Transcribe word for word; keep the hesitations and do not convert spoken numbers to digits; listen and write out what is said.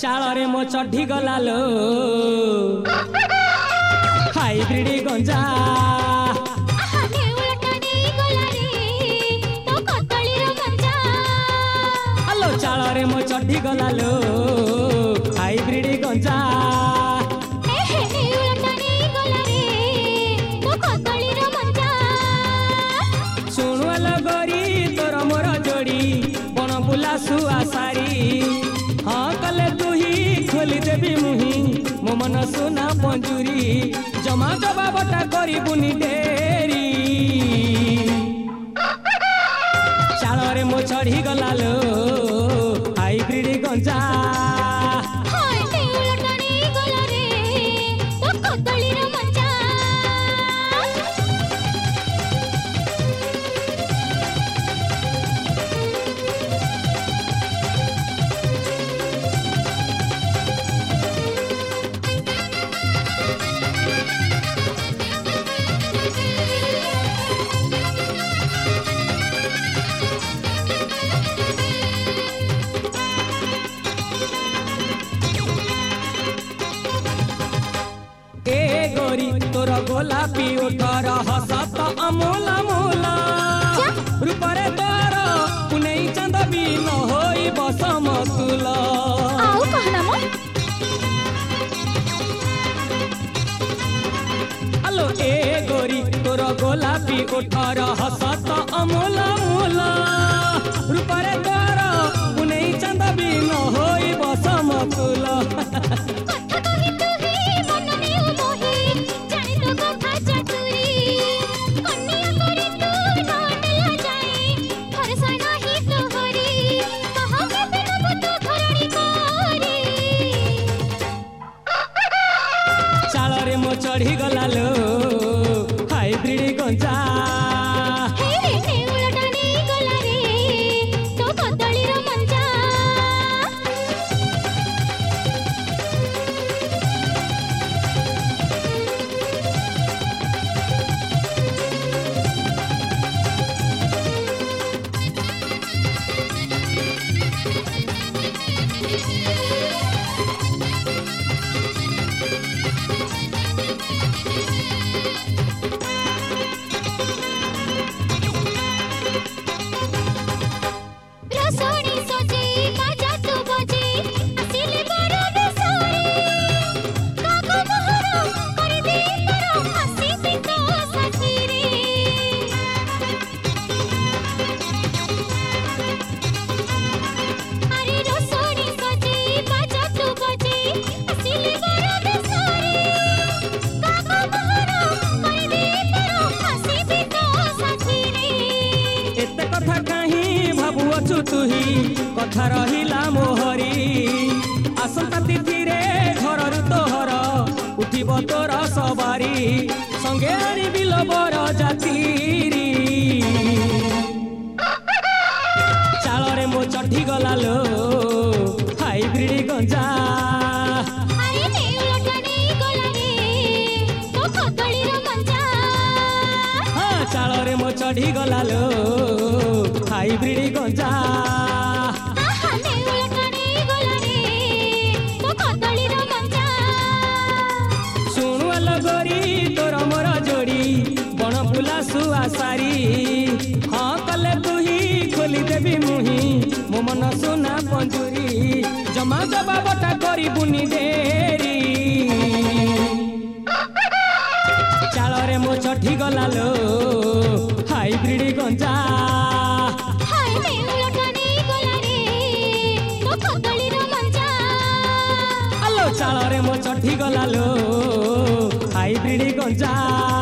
चाଳରେ मो चढ़ी गला लो हाइब्रिड गंजा हेलो चाଳରେ मो चढ़ी गला लो हाइब्रिड गंजा शुणुआल गरी तोर मोर जोड़ी बण बुला सुआ सारी हाँ कले तू ही खोली देवी मुही मो मन सुना पंजुरी जमा जबा बटा करी बुनी डेरी चाଳରେ मो चढ़ी गला लो हाइब्रिड गंजा तोर गोलापी उठर हसत अमूल अमूल रूपरे तोर पुनै चंद भी न होई बसमतुल हेलो ए गोरी तोर गोलापी उठर हसत अमूल अमूल रूपरे तोर पुनै चंद भी न होई बसमतुल चढ़ी गला लो हाइब्रिड गंजा तुही कथा रहिला मोहरी आसंता तिथि रे घर तोहर उठिब तोर सवारी संगे आनी बिल बर जातीरी चाଳରେ मो चढ़ी गला लो हाइब्रिड गंजा हाँ चाଳରେ मो चढ़ी गला लो हाइब्रिड गंजा शुणुआल गरी तोर मोर जोड़ी बण बुला सुआ सारी हाँ कले तू ही खोली देवी मुही मो मन सुना पंजुरी जमा जबा बटा करी बुनी डेरी चाଳରେ मो चढ़ी गला लो हाइब्रिड गंजा चाଳରେ मो चढ़ी गला लो हाइब्रिड गंजा।